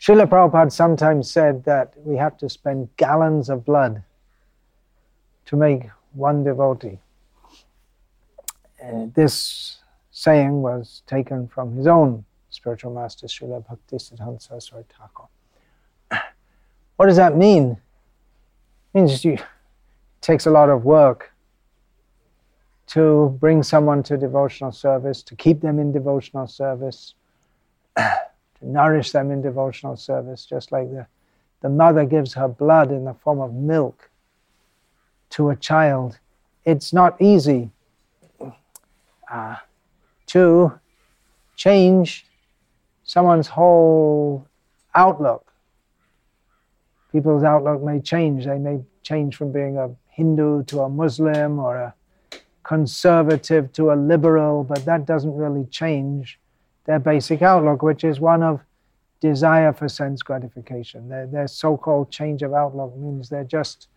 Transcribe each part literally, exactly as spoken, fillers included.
Srila Prabhupada sometimes said that we have to spend gallons of blood to make one devotee. Uh, this saying was taken from his own spiritual master, Srila Bhaktisiddhanta Saraswati Thakur. What does that mean? It means you, it takes a lot of work to bring someone to devotional service, to keep them in devotional service, to nourish them in devotional service, just like the, the mother gives her blood in the form of milk to a child. It's not easy uh, to change someone's whole outlook. People's outlook may change. They may change from being a Hindu to a Muslim or a conservative to a liberal, but that doesn't really change their basic outlook, which is one of desire for sense gratification. Their, their so-called change of outlook means they're just,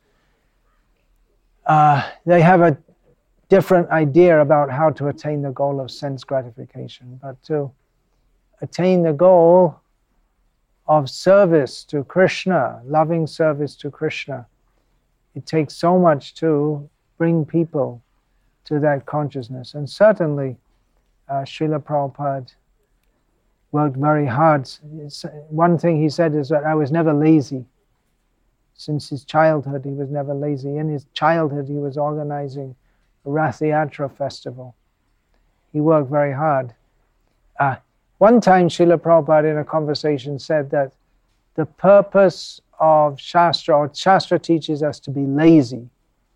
uh, they have a different idea about how to attain the goal of sense gratification. But to attain the goal of service to Krishna, loving service to Krishna, it takes so much to bring people to that consciousness. And certainly, uh, Srila Prabhupada worked very hard. It's, one thing he said is that I was never lazy. Since his childhood, he was never lazy. In his childhood, he was organizing a Rath Yatra festival. He worked very hard. Uh, one time, Srila Prabhupada in a conversation said that the purpose of Shastra, or Shastra teaches us to be lazy.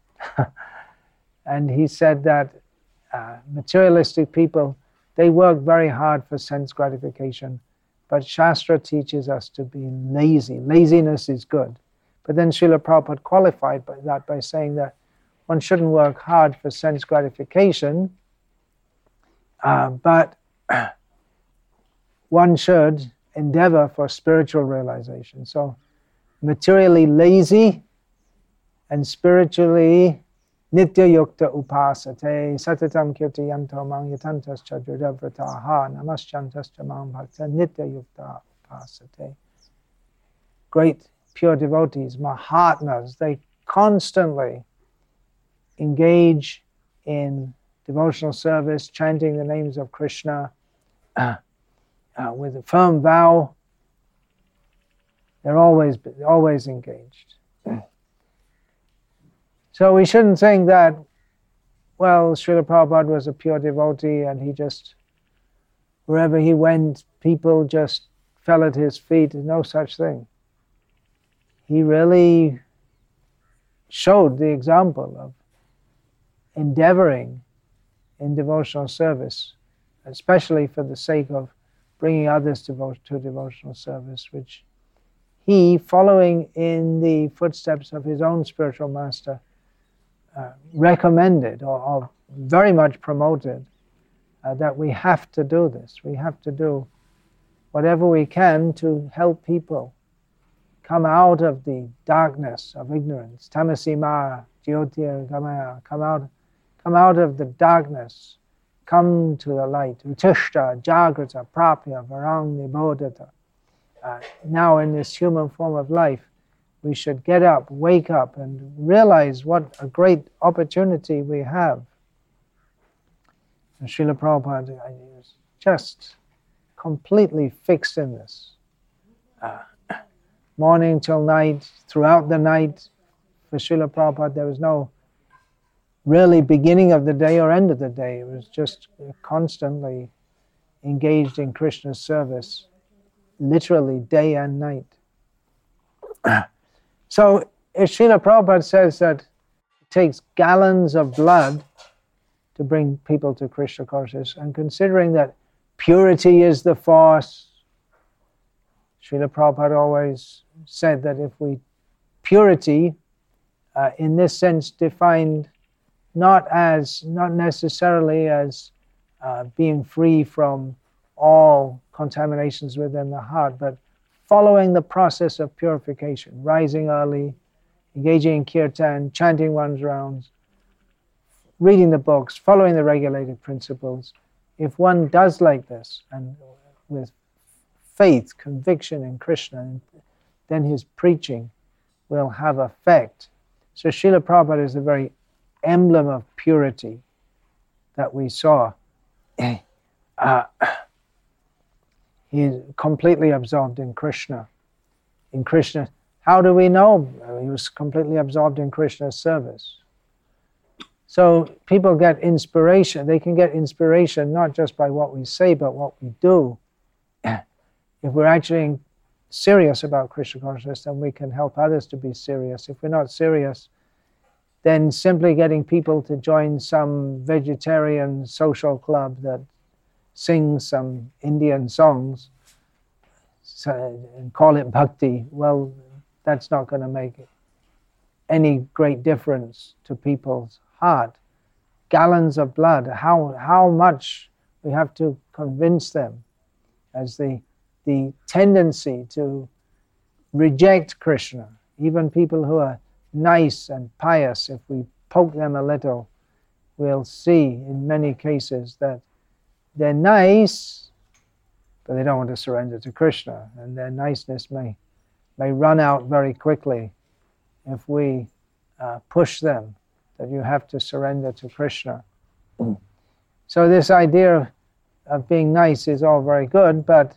And he said that uh, materialistic people, they work very hard for sense gratification, but Shastra teaches us to be lazy. Laziness is good. But then Srila Prabhupada qualified by that by saying that one shouldn't work hard for sense gratification, uh, but one should endeavor for spiritual realization. So materially lazy and spiritually Nitya yukta upasate satatam kirti yanto mang yatantas chadrudavrataha namaschantas chamam bhakta nitya yukta upasate. Great pure devotees, Mahatmas, they constantly engage in devotional service, chanting the names of Krishna uh, uh, with a firm vow. They're always, always engaged. So we shouldn't think that, well, Srila Prabhupada was a pure devotee and he just, wherever he went, people just fell at his feet. No such thing. He really showed the example of endeavoring in devotional service, especially for the sake of bringing others to, to devotional service, which he, following in the footsteps of his own spiritual master, Uh, recommended or, or very much promoted uh, that we have to do this. We have to do whatever we can to help people come out of the darkness of ignorance. Tamasima jyotir gamaya. Come out, come out of the darkness. Come to the light. Utishta jagrata prapya varang nibodhata. Uh, now in this human form of life, we should get up, wake up, and realize what a great opportunity we have. And Srila Prabhupada is just completely fixed in this. Uh, morning till night, throughout the night, for Srila Prabhupada, there was no really beginning of the day or end of the day. It was just constantly engaged in Krishna's service, literally day and night. So if Srila Prabhupada says that it takes gallons of blood to bring people to Krishna consciousness, and considering that purity is the force, Srila Prabhupada always said that if we, purity uh, in this sense defined not as, not necessarily as uh, being free from all contaminations within the heart, but following the process of purification, rising early, engaging in kirtan, chanting one's rounds, reading the books, following the regulated principles. If one does like this, and with faith, conviction in Krishna, and then his preaching will have effect. So Srila Prabhupada is the very emblem of purity that we saw. Uh, he's completely absorbed in Krishna. In Krishna, how do we know? He was completely absorbed in Krishna's service. So people get inspiration. They can get inspiration not just by what we say, but what we do. If we're actually serious about Krishna consciousness, then we can help others to be serious. If we're not serious, then simply getting people to join some vegetarian social club that sings some Indian songs and call it bhakti, well, that's not going to make any great difference to people's heart. Gallons of blood, how how much we have to convince them as the the tendency to reject Krishna. Even people who are nice and pious, if we poke them a little, we'll see in many cases that they're nice, but they don't want to surrender to Krishna, and their niceness may may run out very quickly if we uh, push them that you have to surrender to Krishna. So this idea of, of being nice is all very good, but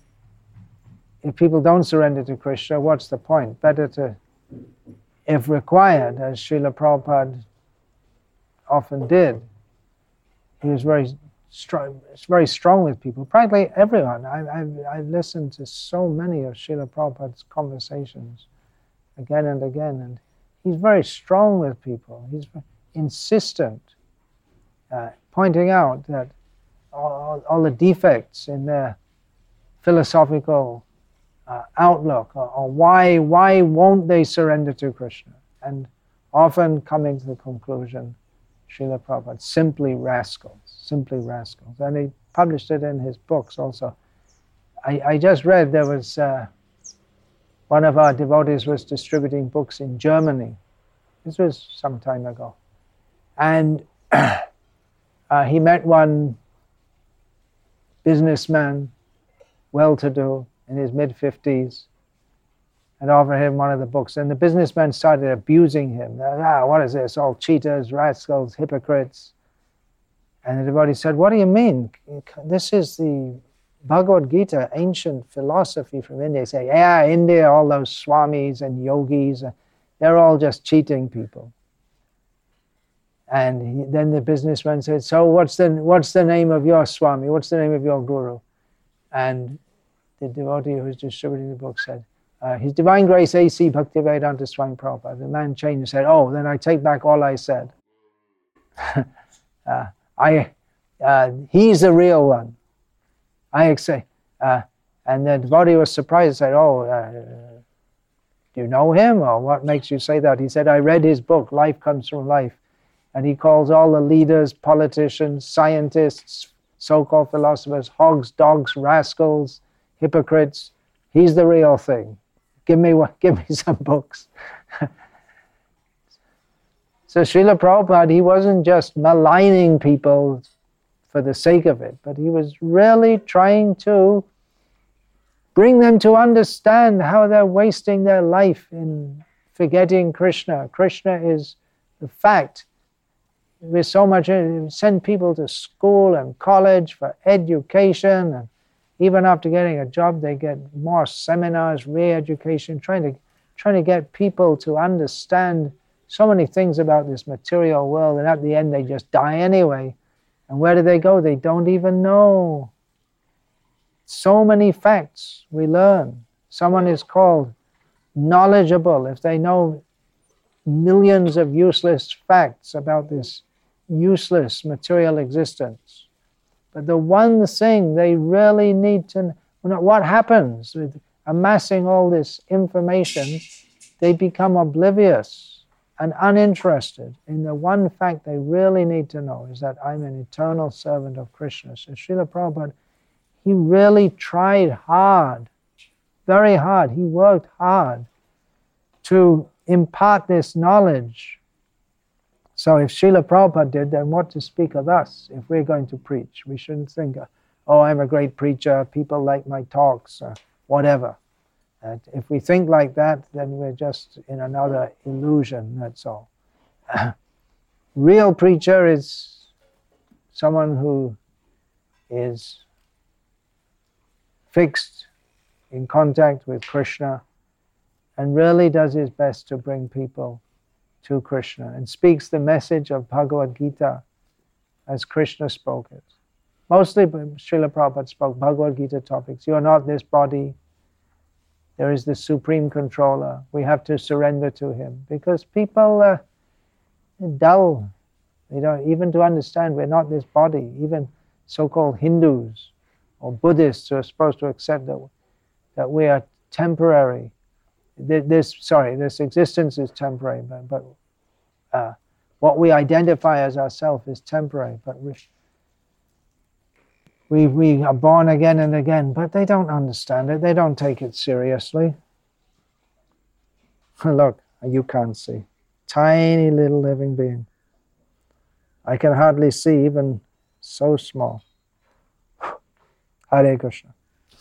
if people don't surrender to Krishna, what's the point? Better to, if required, as Srila Prabhupada often did, he was very strong, very strong with people, practically everyone. I, I've, I've listened to so many of Srila Prabhupada's conversations again and again, and he's very strong with people. He's insistent, uh, pointing out that all, all the defects in their philosophical uh, outlook, or, or why why won't they surrender to Krishna, and often coming to the conclusion, Srila Prabhupada, simply rascals, simply rascals. And he published it in his books also. I, I just read there was, uh, one of our devotees was distributing books in Germany. This was some time ago. And uh, he met one businessman, well-to-do, in his mid-fifties, and offered him one of the books. And the businessman started abusing him. Ah, what is this? All cheaters, rascals, hypocrites. And the devotee said, what do you mean? This is the Bhagavad Gita, ancient philosophy from India. He said, yeah, India, all those swamis and yogis, they're all just cheating people. And he, then the businessman said, so what's the, what's the name of your swami? What's the name of your guru? And the devotee who was distributing the book said, Uh, His Divine Grace A C Bhaktivedanta Swami Prabhupada. The man changed and said, oh, then I take back all I said. uh, I, uh, he's the real one. I accept. Uh, and the devotee was surprised and said, oh, uh, do you know him, or what makes you say that? He said, I read his book, Life Comes From Life. And he calls all the leaders, politicians, scientists, so-called philosophers, hogs, dogs, rascals, hypocrites. He's the real thing. Give me one, give me some books. So Srila Prabhupada, he wasn't just maligning people for the sake of it, but he was really trying to bring them to understand how they're wasting their life in forgetting Krishna. Krishna is the fact. We're so much, send people to school and college for education, and even after getting a job, they get more seminars, re-education, trying to trying to get people to understand so many things about this material world, and at the end they just die anyway. And where do they go? They don't even know. So many facts we learn. Someone is called knowledgeable if they know millions of useless facts about this useless material existence. But the one thing they really need to know, what happens with amassing all this information, they become oblivious and uninterested in the one fact they really need to know, is that I'm an eternal servant of Krishna. So Srila Prabhupada, he really tried hard, very hard, he worked hard to impart this knowledge. So if Srila Prabhupada did, then what to speak of us if we're going to preach? We shouldn't think, oh, I'm a great preacher, people like my talks, or whatever. And if we think like that, then we're just in another illusion, that's all. Real preacher is someone who is fixed in contact with Krishna and really does his best to bring people to Krishna and speaks the message of Bhagavad Gita as Krishna spoke it. Mostly Srila Prabhupada spoke Bhagavad Gita topics. You are not this body. There is the supreme controller. We have to surrender to him. Because people are dull. They don't even to understand we're not this body. Even so-called Hindus or Buddhists who are supposed to accept that, that we are temporary. This, sorry, this existence is temporary, but, but uh, what we identify as ourself is temporary. But we, we we are born again and again, but they don't understand it. They don't take it seriously. Look, you can't see. Tiny little living being. I can hardly see, even so small. Hare Krishna.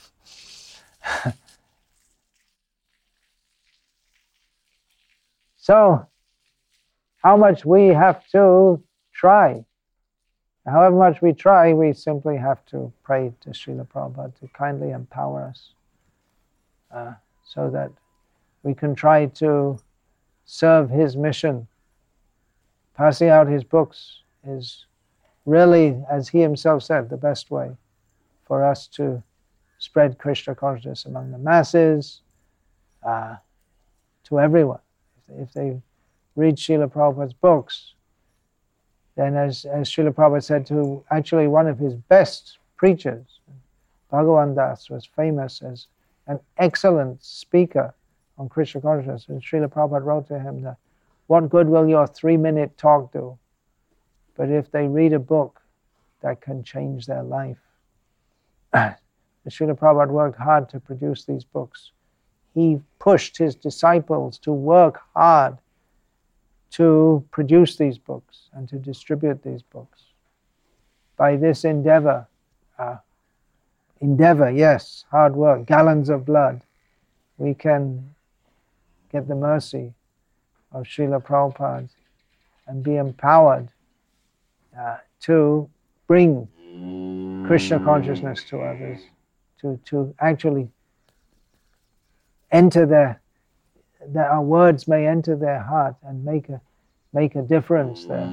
So, how much we have to try. However much we try, we simply have to pray to Srila Prabhupada to kindly empower us uh, so that we can try to serve his mission. Passing out his books is really, as he himself said, the best way for us to spread Krishna consciousness among the masses, uh, to everyone. If they read Srila Prabhupada's books, then as, as Srila Prabhupada said to actually one of his best preachers, Bhagavan Das was famous as an excellent speaker on Krishna consciousness, and Srila Prabhupada wrote to him that, what good will your three-minute talk do? But if they read a book that can change their life. Srila Prabhupada worked hard to produce these books. He pushed his disciples to work hard to produce these books and to distribute these books. By this endeavor, uh, endeavor, yes, hard work, gallons of blood, we can get the mercy of Srila Prabhupada and be empowered uh, to bring Krishna consciousness to others, to, to actually enter their, that our words may enter their heart and make a make a difference there.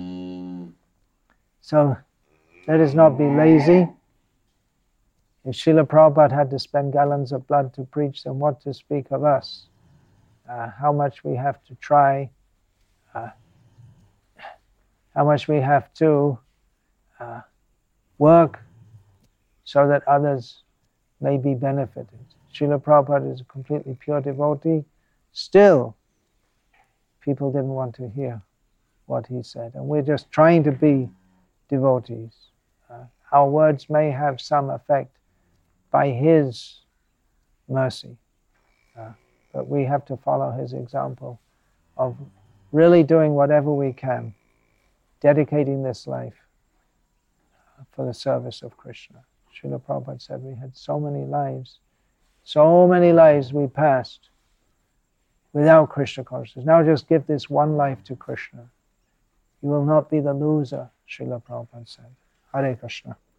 So let us not be lazy. If Srila Prabhupada had to spend gallons of blood to preach, then what to speak of us? Uh, how much we have to try, uh, how much we have to uh, work so that others may be benefited. Srila Prabhupada is a completely pure devotee. Still, people didn't want to hear what he said. And we're just trying to be devotees. Uh, our words may have some effect by his mercy. Uh, but we have to follow his example of really doing whatever we can, dedicating this life for the service of Krishna. Srila Prabhupada said we had so many lives, so many lives we passed without Krishna consciousness. Now just give this one life to Krishna. You will not be the loser, Srila Prabhupada said. Hare Krishna.